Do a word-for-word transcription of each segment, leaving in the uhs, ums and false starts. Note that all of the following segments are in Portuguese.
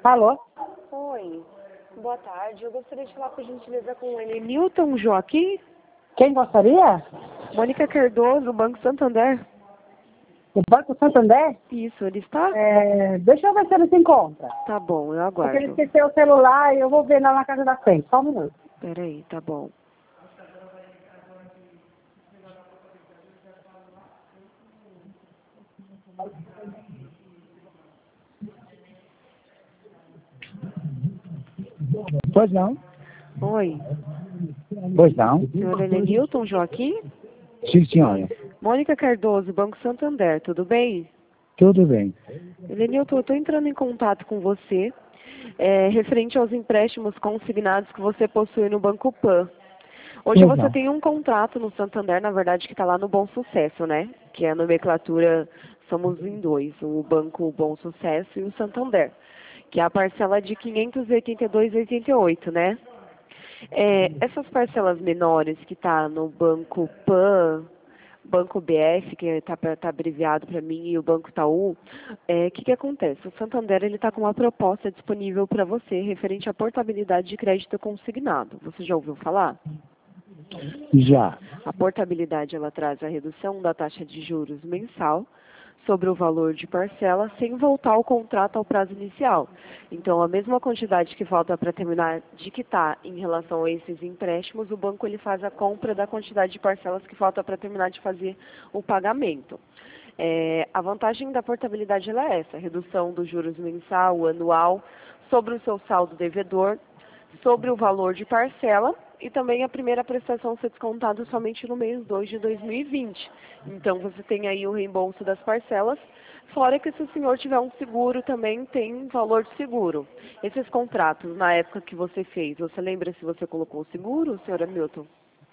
Alô? Oi, boa tarde. Eu gostaria de falar, por gentileza, com ele. Newton Joaquim? Quem gostaria? Mônica Cardoso, Banco Santander. Do Banco Santander? Isso, ele está? É, deixa eu ver se ele se encontra. Tá bom, eu Porque ele aguardo. esqueceu o celular e eu vou ver lá na casa da frente. Só um minuto. Peraí, tá bom. Pois não. Oi, Pois não. senhor ele é Newton Joaquim? Sim, senhora. Mônica Cardoso, Banco Santander, tudo bem? Tudo bem. Elenilton, eu estou entrando em contato com você, é, referente aos empréstimos consignados que você possui no Banco Pan. Hoje Pois você não. tem um contrato no Santander, na verdade, que está lá no Bom Sucesso, né? Que é a nomenclatura, somos em dois, o Banco Bom Sucesso e o Santander, que é a parcela de quinhentos e oitenta e dois vírgula oitenta e oito, né? É, essas parcelas menores que está no Banco Pan, Banco B F, que está tá abreviado para mim, e o Banco Itaú, o é, que, que acontece? O Santander está com uma proposta disponível para você referente à portabilidade de crédito consignado. Você já ouviu falar? Já. A portabilidade ela traz a redução da taxa de juros mensal sobre o valor de parcela sem voltar o contrato ao prazo inicial. Então, a mesma quantidade que falta para terminar de quitar em relação a esses empréstimos, o banco ele faz a compra da quantidade de parcelas que falta para terminar de fazer o pagamento. É, a vantagem da portabilidade ela é essa, redução dos juros mensal, anual, sobre o seu saldo devedor, sobre o valor de parcela e também a primeira prestação ser descontada somente no mês dois de dois mil e vinte. Então, você tem aí o reembolso das parcelas, fora que se o senhor tiver um seguro, também tem valor de seguro. Esses contratos, na época que você fez, você lembra se você colocou o seguro, senhora Milton?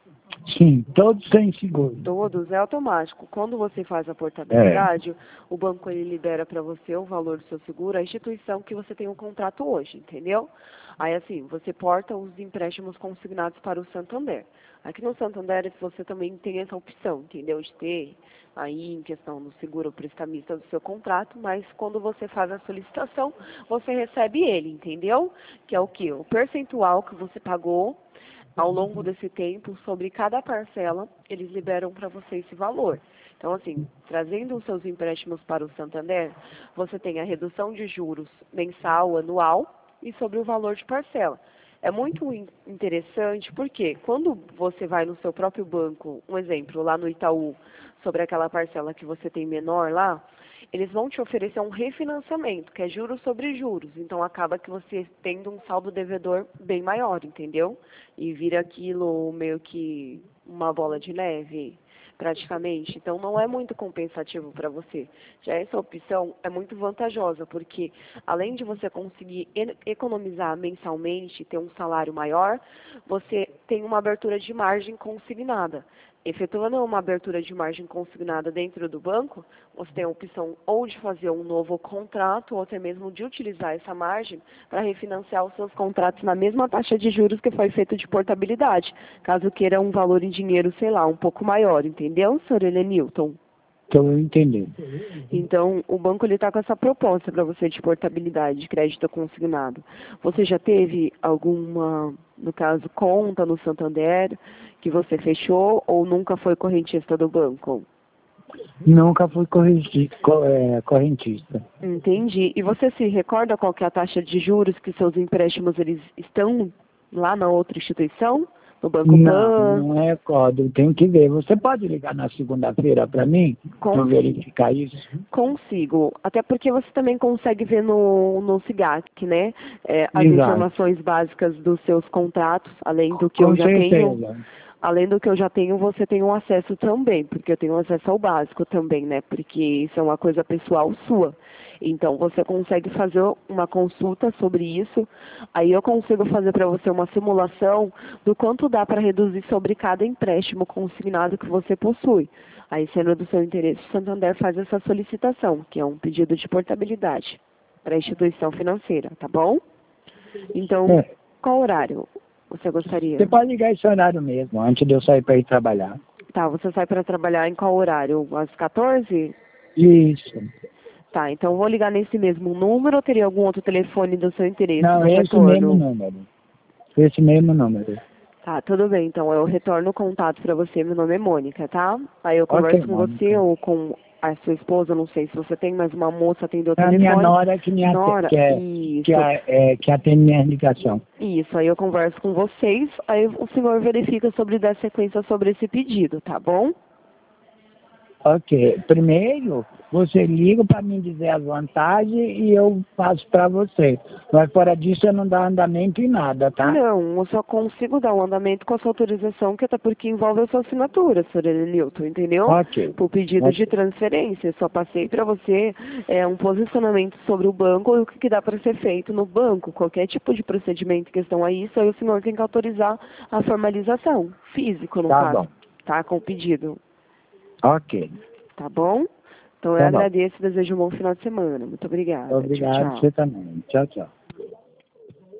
Sim, todos têm seguro. Todos, é automático. Quando você faz a portabilidade, é. o banco ele libera para você o valor do seu seguro, a instituição que você tem um contrato hoje, entendeu? Aí assim, você porta os empréstimos consignados para o Santander. Aqui no Santander você também tem essa opção, entendeu? De ter aí em questão do seguro prestamista do seu contrato, mas quando você faz a solicitação, você recebe ele, entendeu? Que é o quê? O percentual que você pagou ao longo desse tempo, sobre cada parcela, eles liberam para você esse valor. Então, assim, trazendo os seus empréstimos para o Santander, você tem a redução de juros mensal, anual e sobre o valor de parcela. É muito interessante porque quando você vai no seu próprio banco, um exemplo, lá no Itaú, sobre aquela parcela que você tem menor lá, eles vão te oferecer um refinanciamento, que é juros sobre juros. Então, acaba que você tendo um saldo devedor bem maior, entendeu? E vira aquilo meio que uma bola de neve, praticamente. Então, não é muito compensativo para você. Já essa opção é muito vantajosa, porque além de você conseguir economizar mensalmente, ter um salário maior, você tem uma abertura de margem consignada. Efetuando uma abertura de margem consignada dentro do banco, você tem a opção ou de fazer um novo contrato, ou até mesmo de utilizar essa margem para refinanciar os seus contratos na mesma taxa de juros que foi feito de portabilidade, caso queira um valor em dinheiro, sei lá, um pouco maior, entendeu, senhor Elenilton? Estou entendendo. Então, o banco está com essa proposta para você de portabilidade de crédito consignado. Você já teve alguma, no caso, conta no Santander que você fechou ou nunca foi correntista do banco? Nunca fui correntista. É, correntista. Entendi. E você se recorda qual que é a taxa de juros que seus empréstimos eles estão lá na outra instituição? No Banco Não, Pan? não recordo. Tenho que ver. Você pode ligar na segunda-feira para mim? Para verificar isso? Consigo. Até porque você também consegue ver no, no SIGAC, né? É, as Exato. informações básicas dos seus contratos, além do que Com eu já certeza. tenho. Além do que eu já tenho, você tem um acesso também, porque eu tenho acesso ao básico também, né? Porque isso é uma coisa pessoal sua. Então, você consegue fazer uma consulta sobre isso. Aí eu consigo fazer para você uma simulação do quanto dá para reduzir sobre cada empréstimo consignado que você possui. Aí, sendo do seu interesse, o Santander faz essa solicitação, que é um pedido de portabilidade para a instituição financeira, tá bom? Então, É. qual horário você gostaria? Você pode ligar esse horário mesmo, antes de eu sair para ir trabalhar. Tá, você sai para trabalhar em qual horário? Às quatorze? Isso. Tá, então eu vou ligar nesse mesmo número ou teria algum outro telefone do seu interesse? Não, do esse retorno? mesmo número. Esse mesmo número. Tá, tudo bem. Então eu retorno o contato pra você. Meu nome é Mônica, tá? Aí eu converso Ok, com Mônica. você ou com a sua esposa, não sei se você tem, mas uma moça atendeu o É a telefone. minha nora que, me ate- Nora, que, é, isso. que, é, é, que atende minha ligação. Isso, aí eu converso com vocês, aí o senhor verifica sobre dar sequência sobre esse pedido, tá bom? Ok. Primeiro, você liga para me dizer as vantagens e eu passo para você. Mas fora disso, eu não dou andamento em nada, tá? Não, eu só consigo dar um andamento com a sua autorização, que até porque envolve a sua assinatura, senhor Elenilton, entendeu? Ok. Por pedido Ok. de transferência. Só passei para você é, um posicionamento sobre o banco e o que, que dá para ser feito no banco. Qualquer tipo de procedimento em questão a isso, aí o senhor tem que autorizar a formalização, físico no Tá caso, bom. tá? Com o pedido, Ok. tá bom? Então eu Tá bom. agradeço e desejo um bom final de semana. Muito obrigada. Obrigado, Tchau, tchau. você também. Tchau, tchau.